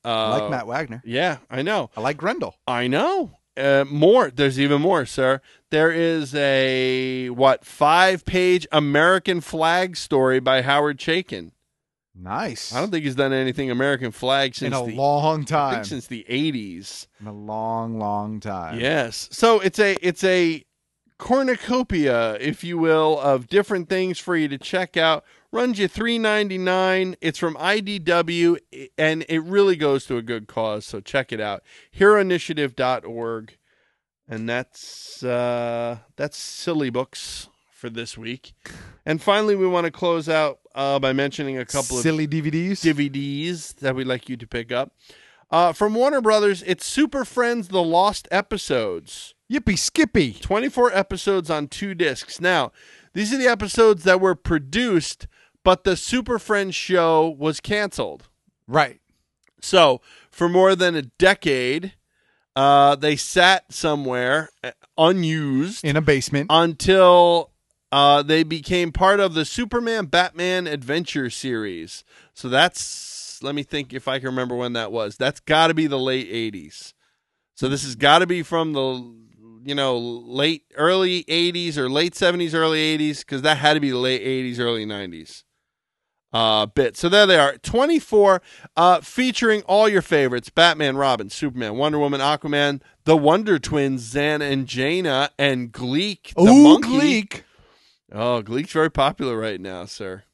I Uh, like Matt Wagner. Yeah, I know. I like Grendel. I know. Uh, more. There's even more, sir. There is a, what, five-page American flag story by Howard Chaykin. Nice. I don't think he's done anything American flag since In a the, long I time. think since the eighties. In a long, long time. Yes. So it's a it's a cornucopia, if you will, of different things for you to check out. Runs you three ninety-nine. It's from I D W, and it really goes to a good cause. So check it out. hero initiative dot org, and that's uh, that's silly books for this week. And finally, we want to close out uh, by mentioning a couple Silly of D V Ds. D V Ds that we'd like you to pick up. Uh, from Warner Brothers, it's Super Friends: The Lost Episodes. Yippee Skippy. twenty-four episodes on two discs. Now, these are the episodes that were produced, but the Super Friends show was canceled. Right. So, for more than a decade, uh, they sat somewhere uh, unused in a basement until uh, they became part of the Superman Batman Adventure series. So that's, let me think if I can remember when that was. That's got to be the late eighties. So this has got to be from the, you know, late, early eighties or late seventies, early eighties, because that had to be the late eighties, early nineties. Uh, bit. So there they are, twenty-four, uh, featuring all your favorites: Batman, Robin, Superman, Wonder Woman, Aquaman, the Wonder Twins, Zan and Jaina, and Gleek, the Ooh, monkey. Gleek. Oh, Gleek's very popular right now, sir.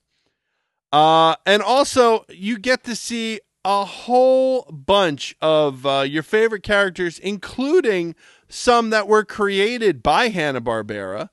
Uh, and also, you get to see a whole bunch of uh, your favorite characters, including some that were created by Hanna-Barbera.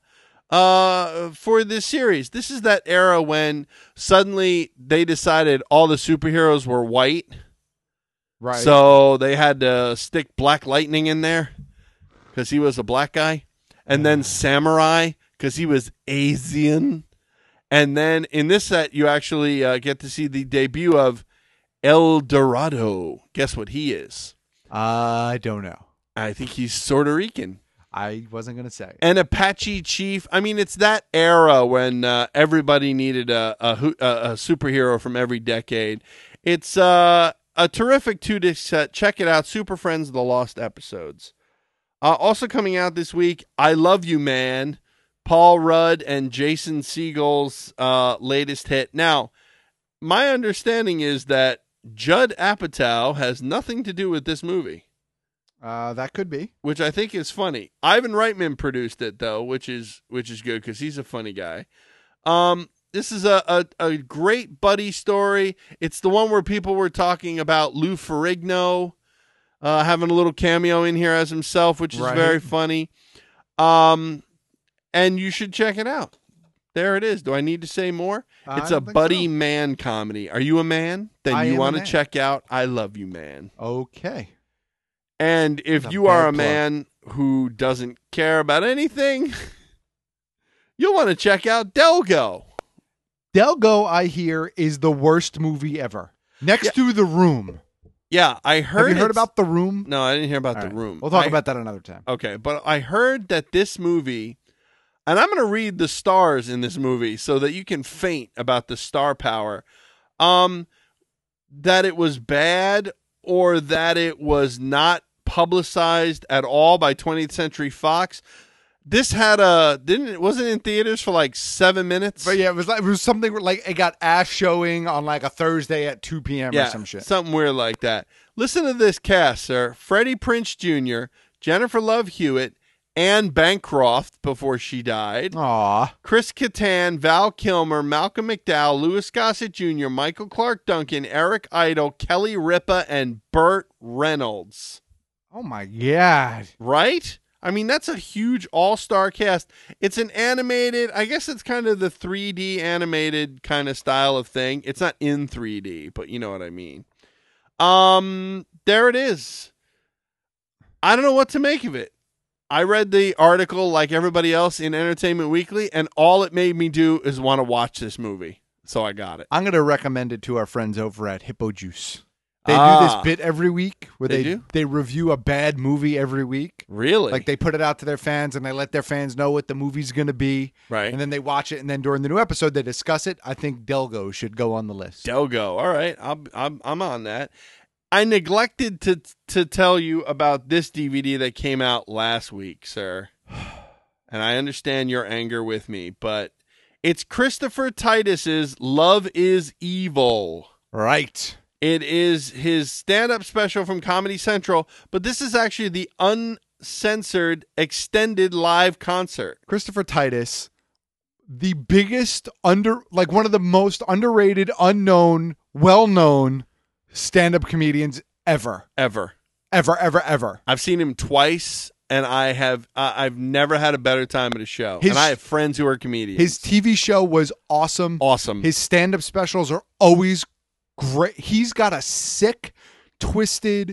Uh, for this series. This is that era when suddenly they decided all the superheroes were white. Right. So they had to stick Black Lightning in there because he was a black guy. And then Samurai because he was Asian. And then in this set, you actually uh, get to see the debut of El Dorado. Guess what he is? I don't know. I think he's Puerto Rican. I wasn't going to say. An Apache chief. I mean, it's that era when uh, everybody needed a, a, a superhero from every decade. It's uh, a terrific two-disc set. Check it out. Super Friends: The Lost Episodes. Uh, also coming out this week, I Love You, Man. Paul Rudd and Jason Segel's uh, latest hit. Now, my understanding is that Judd Apatow has nothing to do with this movie. Uh, that could be. Which I think is funny. Ivan Reitman produced it, though, which is which is good because he's a funny guy. Um, this is a, a, a great buddy story. It's the one where people were talking about Lou Ferrigno uh, having a little cameo in here as himself, which is Right. very funny. Um, and you should check it out. There it is. Do I need to say more? I It's a don't think buddy so. man comedy. Are you a man? Then I you am a want to man. check out I Love You, Man. Okay. And if That's a you are bad a plug. man who doesn't care about anything, you'll want to check out Delgo. Delgo, I hear, is the worst movie ever. Next to The Room. Yeah, I heard. Have you heard it's- about The Room? No, I didn't hear about All The right. Room. We'll talk I- about that another time. Okay, but I heard that this movie, and I'm going to read the stars in this movie so that you can faint about the star power. Um, that it was bad or that it was not publicized at all by twentieth Century Fox. This had a didn't it wasn't in theaters for like seven minutes. But yeah, it was like it was something where, like, it got ass showing on like a Thursday at two p.m. yeah, or some shit. something weird like that. Listen to this cast, sir: Freddie Prinze Junior, Jennifer Love Hewitt, Anne Bancroft before she died. Aw. Chris Kattan, Val Kilmer, Malcolm McDowell, Louis Gossett Junior, Michael Clark Duncan, Eric Idle, Kelly Ripa, and Burt Reynolds. Oh my god. Right? I mean, that's a huge all-star cast. It's an animated, I guess it's kind of the three D animated kind of style of thing. It's not in three D, but you know what I mean. Um, there it is. I don't know what to make of it. I read the article like everybody else in Entertainment Weekly, and all it made me do is want to watch this movie. So I got it. I'm going to recommend it to our friends over at Hippo Juice. They Ah. do this bit every week where They they do? they review a bad movie every week. Really? Like, they put it out to their fans and they let their fans know what the movie's going to be. Right. And then they watch it, and then during the new episode they discuss it. I think Delgo should go on the list. Delgo. All right. I'm, I'm, I'm on that. I neglected to to tell you about this D V D that came out last week, sir. And I understand your anger with me, but it's Christopher Titus's Love is Evil. Right. It is his stand-up special from Comedy Central, but this is actually the uncensored extended live concert. Christopher Titus, the biggest under, like one of the most underrated, unknown, well-known stand-up comedians ever. Ever. Ever, ever, ever. I've seen him twice, and I have uh, I've never had a better time at a show. His- and I have friends who are comedians. His T V show was awesome. Awesome. His stand-up specials are always great. He's got a sick, twisted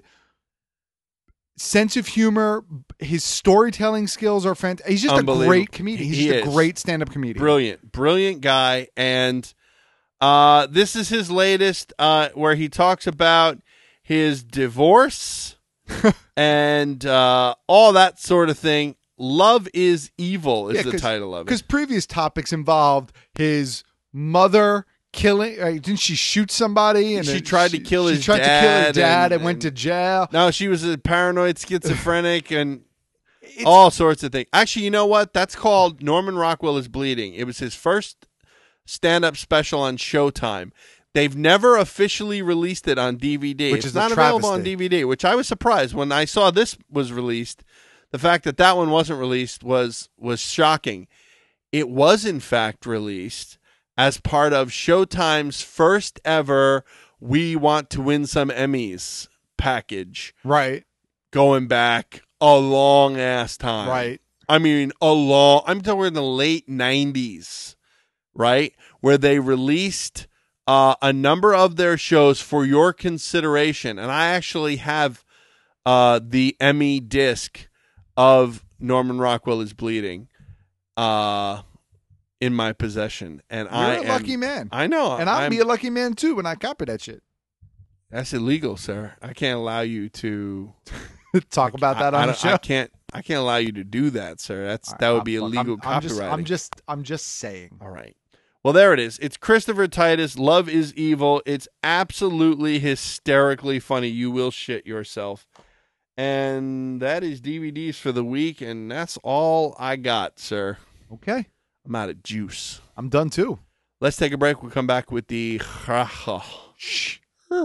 sense of humor. His storytelling skills are fantastic. He's just a great comedian. He's He just a is. great stand-up comedian. Brilliant, brilliant guy. And uh, this is his latest, uh, where he talks about his divorce and uh, all that sort of thing. Love is Evil is Yeah, the 'cause- title of it. Because previous topics involved his mother killing. Uh, didn't she shoot somebody? And She then tried to kill she his tried to kill his dad dad and, and- went to jail. No, she was a paranoid schizophrenic and all sorts of things. Actually, you know what? That's called Norman Rockwell is Bleeding. It was his first stand-up special on Showtime. They've never officially released it on D V D. Which it's is a not available on travesty. D V D, which I was surprised when I saw this was released. The fact that that one wasn't released was was shocking. It was in fact released as part of Showtime's first ever We Want to Win Some Emmys package. Right. Going back a long ass time. Right. I mean, a long, I'm talking in the late nineties, right? Where they released uh, a number of their shows for your consideration. And I actually have uh, the Emmy disc of Norman Rockwell is Bleeding uh, in my possession. And You're I a am- lucky man. I know. And I'll I'm- be a lucky man too when I copy that shit. That's illegal, sir. I can't allow you to Talk about that I, on I the don't- show. I can't. I can't allow you to do that, sir. That's All right, that would I'm- be look, illegal I'm, I'm just, copyrighting. I'm just, I'm just saying. All right. Well, there it is. It's Christopher Titus. Love is Evil. It's absolutely hysterically funny. You will shit yourself. And that is D V Ds for the week, and that's all I got, sir. Okay. I'm out of juice. I'm done too. Let's take a break. We'll come back with the. Shh.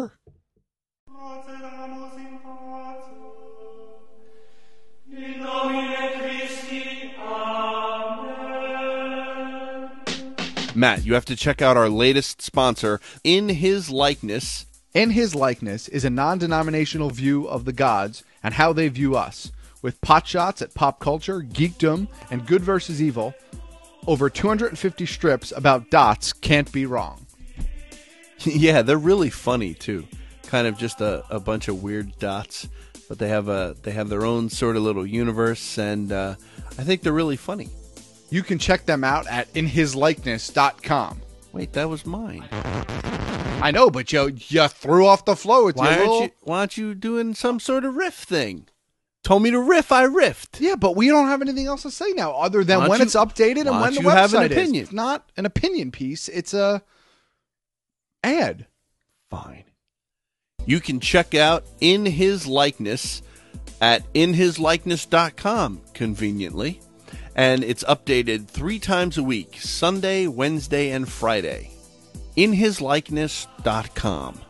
Matt, you have to check out our latest sponsor, In His Likeness. In His Likeness is a non-denominational view of the gods and how they view us. With pot shots at pop culture, geekdom, and good versus evil, over two hundred fifty strips about dots can't be wrong. Yeah, they're really funny too. Kind of just a, a bunch of weird dots, but they have a they have their own sort of little universe, and uh, I think they're really funny. You can check them out at in his likeness dot com. Wait, that was mine. I know, but you you threw off the flow with Why your aren't little... you Why aren't you doing some sort of riff thing? Told me to riff, I riffed. Yeah, but we don't have anything else to say now other than Why don't when you- it's updated and why when don't the you have an website is. opinion? It's not an opinion piece. It's a ad. Fine. You can check out In His Likeness at in his likeness dot com conveniently. And it's updated three times a week, Sunday, Wednesday, and Friday. in his likeness dot com.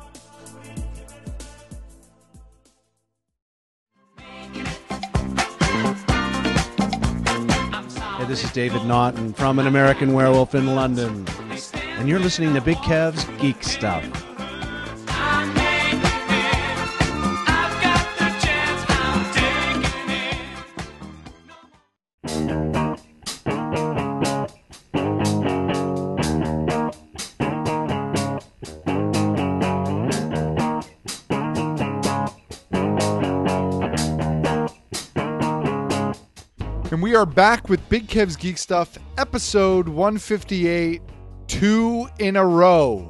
Hey, this is David Naughton from An American Werewolf in London. And you're listening to Big Kev's Geek Stuff. And we are back with Big Kev's Geek Stuff, episode one fifty-eight, two in a row.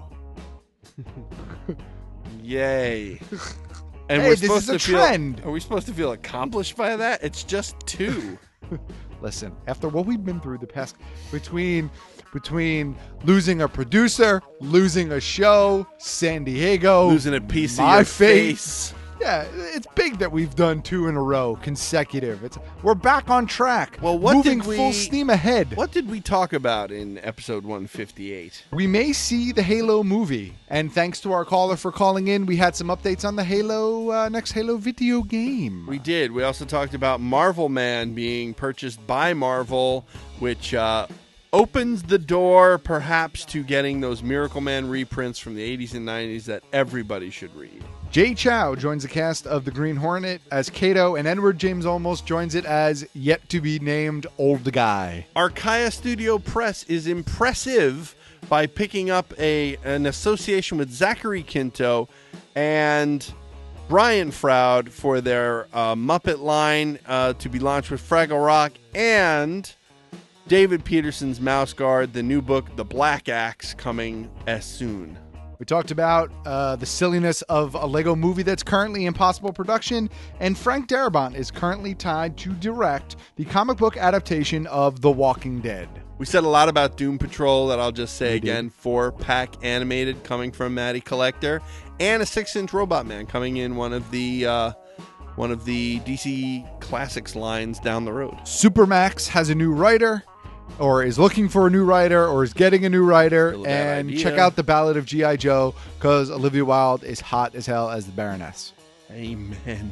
Yay. And Hey, we're this supposed is a to feel, trend. Are we supposed to feel accomplished by that? It's just two. Listen, after what we've been through the past, between between losing a producer, losing a show, San Diego, Losing a piece of my your fate. face. Yeah, it's big that we've done two in a row consecutive. It's we're back on track. Well, what moving did we, full steam ahead. What did we talk about in episode one fifty-eight? We may see the Halo movie, and thanks to our caller for calling in, we had some updates on the Halo uh, next Halo video game. We did. We also talked about Marvel Man being purchased by Marvel, which uh, opens the door perhaps to getting those Miracle Man reprints from the eighties and nineties that everybody should read. Jay Chow joins the cast of the Green Hornet as Kato, and Edward James Olmos joins it as yet-to-be-named Old Guy. Archaea Studio Press is impressive by picking up a an association with Zachary Quinto and Brian Froud for their uh, Muppet line uh, to be launched with Fraggle Rock, and David Peterson's Mouse Guard, the new book, The Black Axe, coming as soon. We talked about uh, the silliness of a Lego movie that's currently in possible production, and Frank Darabont is currently tied to direct the comic book adaptation of The Walking Dead. We said a lot about Doom Patrol that I'll just say We again. did. Four-pack animated coming from Matty Collector, and a six-inch Robot Man coming in one of the uh, one of the D C Classics lines down the road. Supermax has a new writer, or is looking for a new writer, or is getting a new writer, Still a bad and idea. check out The Ballad of G I. Joe, because Olivia Wilde is hot as hell as the Baroness. Amen.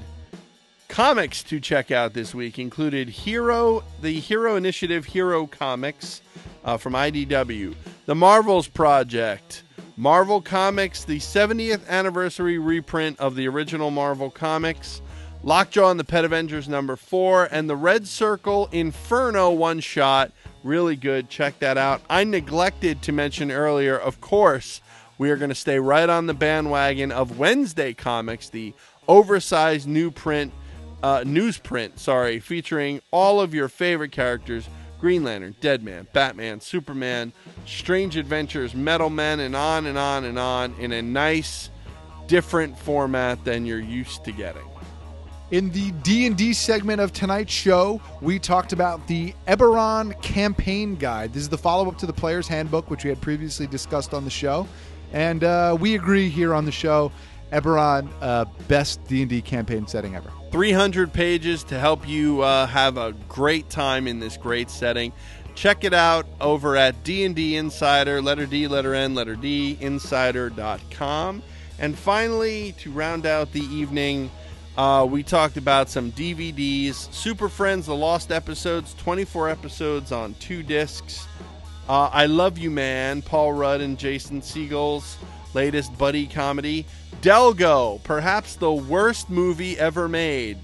Comics to check out this week included Hero, the Hero Initiative Hero Comics uh, from I D W, The Marvels Project, Marvel Comics, the seventieth anniversary reprint of the original Marvel Comics, Lockjaw and the Pet Avengers number four, and the Red Circle Inferno one-shot. Really good. Check that out. I neglected to mention earlier, of course, we are going to stay right on the bandwagon of Wednesday Comics, the oversized new print, uh, newsprint, sorry, featuring all of your favorite characters: Green Lantern, Deadman, Batman, Superman, Strange Adventures, Metal Men, and on and on and on in a nice, different format than you're used to getting. In the D and D segment of tonight's show, we talked about the Eberron Campaign Guide. This is the follow-up to the Player's Handbook, which we had previously discussed on the show. And uh, we agree here on the show, Eberron, uh, best D and D campaign setting ever. three hundred pages to help you uh, have a great time in this great setting. Check it out over at D and D Insider, letter D, letter N, letter D, insider dot com. And finally, to round out the evening, Uh, we talked about some D V Ds. Super Friends, The Lost Episodes, twenty-four episodes on two discs. Uh, I Love You Man, Paul Rudd and Jason Segel's latest buddy comedy. Delgo, perhaps the worst movie ever made,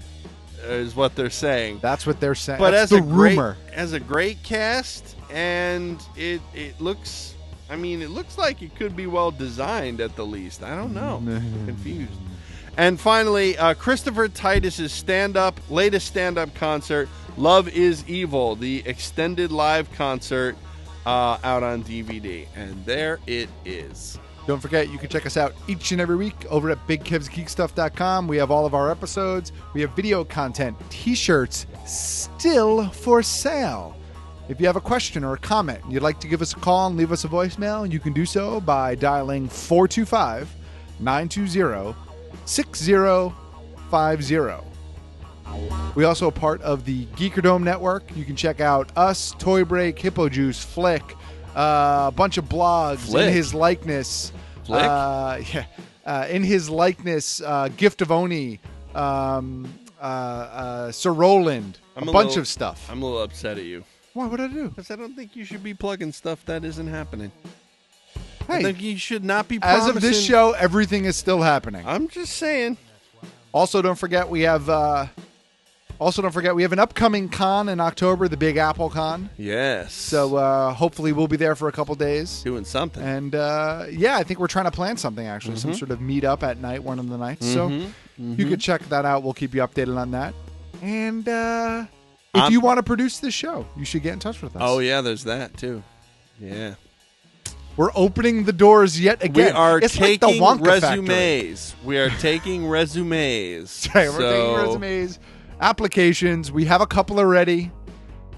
is what they're saying. That's what they're saying. But That's as the a great, rumor. as a great cast, and it it looks, I mean, it looks like it could be well designed at the least. I don't know. I'm confused. And finally, uh, Christopher Titus's stand-up, latest stand-up concert, Love is Evil, the extended live concert uh, out on D V D. And there it is. Don't forget, you can check us out each and every week over at big kevs geek stuff dot com. We have all of our episodes. We have video content, t-shirts still for sale. If you have a question or a comment and you'd like to give us a call and leave us a voicemail, you can do so by dialing four two five, nine two zero, six zero five zero. We also are part of the Geekerdome Network. You can check out us, Toy Break, Hippo Juice, Flick, uh, a bunch of blogs Flick? in his likeness. Flick? Uh, yeah, uh, in his likeness, uh, Gift of Oni, um, uh, uh, Sir Roland, I'm a, a bunch little- of stuff. I'm a little upset at you. Why? What did I do? Because I don't think you should be plugging stuff that isn't happening. Hey, I think you should not be as of this promising- show, everything is still happening. I'm just saying. Also, don't forget we have. Uh, also, don't forget we have an upcoming con in October, the Big Apple Con. Yes. So uh, hopefully we'll be there for a couple days doing something. And uh, yeah, I think we're trying to plan something actually, some Mhm. sort of meet up at night, one of the nights. So Mhm. you Mhm. could check that out. We'll keep you updated on that. And uh, if I'm- you want to produce this show, you should get in touch with us. Oh, yeah, there's that, too. Yeah. We're opening the doors yet again. We are it's taking like the Wonka Factory. resumes. We are taking resumes. Right, we're So- taking resumes, applications. We have a couple already,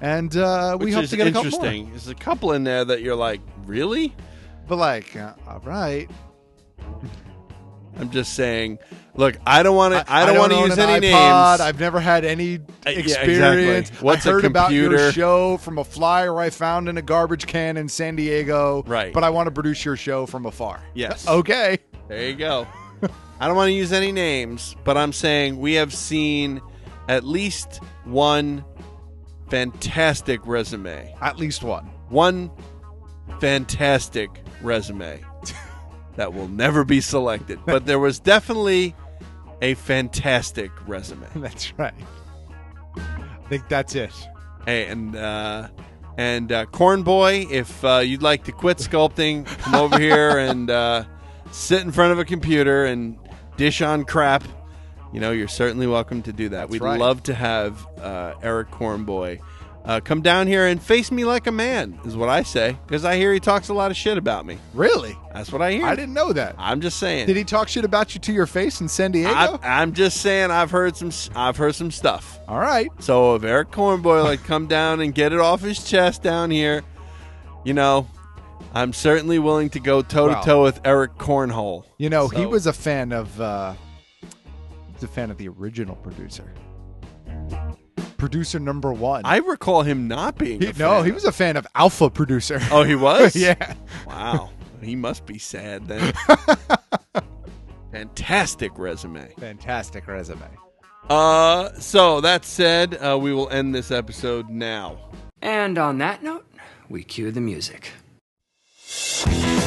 And uh, we Which hope is to get a couple more. interesting. There's a couple in there that you're like, really? But like, uh, all right. I'm just saying. Look, I don't want to. I, I don't don't want to own use an any iPod. names. I've never had any yeah, experience. exactly. What's I a heard about your computer? show from a flyer I found in a garbage can in San Diego. Right. But I want to produce your show from afar. Yes. Okay. There you go. I don't want to use any names, but I'm saying we have seen at least one fantastic resume. At least one. One fantastic resume that will never be selected. But there was definitely a fantastic resume. That's right. I think that's it. Hey, and uh, and uh, Corn Boy, if uh, you'd like to quit sculpting, come over here and uh, sit in front of a computer and dish on crap. You know, you're certainly welcome to do that. That's We'd right. love to have uh, Eric Cornboy uh, come down here and face me like a man, is what I say, because I hear he talks a lot of shit about me. Really? That's what I hear. I didn't know that. I'm just saying. Did he talk shit about you to your face in San Diego? I, I'm just saying. I've heard some. I've heard some stuff. All right. So if Eric Cornboy like come down and get it off his chest down here, you know, I'm certainly willing to go toe to toe with Eric Cornhole. You know, he So- was a fan of. Uh, he was a fan of the original producer. Producer number one. I recall him not being. He, a fan no, he of- was a fan of Alpha Producer. Oh, he was? Yeah. Wow. He must be sad then. Fantastic resume. Fantastic resume. Uh, so that said, uh, we will end this episode now. And on that note, we cue the music.